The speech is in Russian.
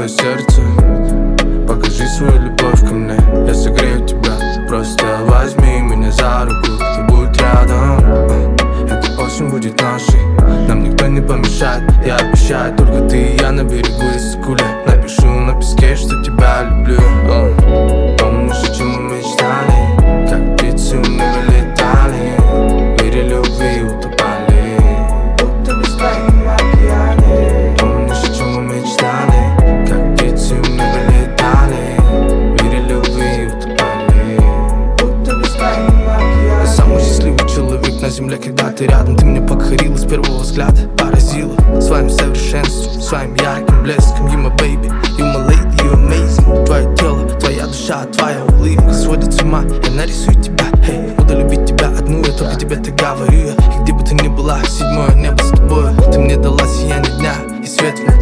свое сердце, покажи свою любовь ко мне. Я согрею тебя, просто возьми меня за руку и будь рядом. Эта осень будет нашей, нам никто не помешает. Я обещаю, только ты и я на берегу Иссык-Куле. Напишу на песке, что тебя люблю. Помнишь, о чем мы мечтали, как птицы мы вылетали, в мире любви утопали, будто в бескрайнем океане. Помнишь, о чем мы мечтали, как птицы мы вылетали, в мире любви утопали, будто в бескрайнем океане. Я самый счастливый человек на земле, когда ты рядом. Ты мне покорила с первого взгляда, поразила своим совершенством, своим ярким блеском. You my baby, you my lady, you amazing. Твое тело, твоя душа, твоя улыбка сводит с ума. Я нарисую тебя, буду любить тебя одну. Я только тебе так говорю. И где бы ты ни была, седьмое небо с тобой. Ты мне дала сияние дня и свет в